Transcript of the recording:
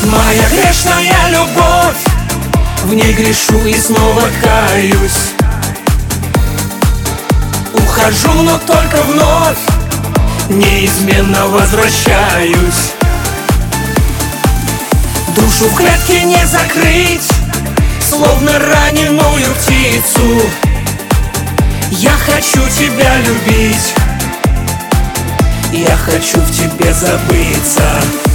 Моя грешная любовь, в ней грешу и снова каюсь. Ухожу, но только вновь неизменно возвращаюсь. Душу в клетке не закрыть, словно раненую птицу. Я хочу тебя любить, я хочу в тебе забыться.